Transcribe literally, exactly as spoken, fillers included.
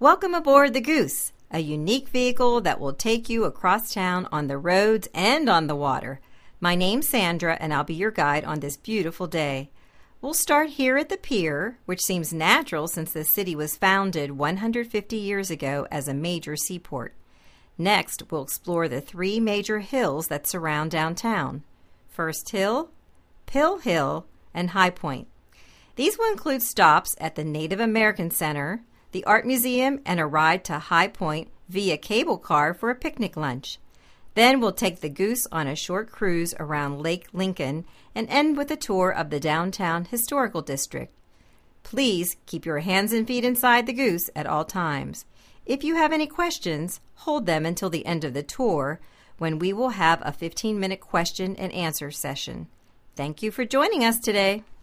Welcome aboard the Goose, a unique vehicle that will take you across town on the roads and on the water. My name's Sandra, and I'll be your guide on this beautiful day. We'll start here at the pier, which seems natural since the city was founded one hundred fifty years ago as a major seaport. Next, we'll explore the three major hills that surround downtown. First Hill, Pill Hill, and High Point. These will include stops at the Native American Center, the Art Museum, and a ride to High Point via cable car for a picnic lunch. Then we'll take the Goose on a short cruise around Lake Lincoln and end with a tour of the downtown historical district. Please keep your hands and feet inside the Goose at all times. If you have any questions, hold them until the end of the tour, when we will have a fifteen-minute question and answer session. Thank you for joining us today.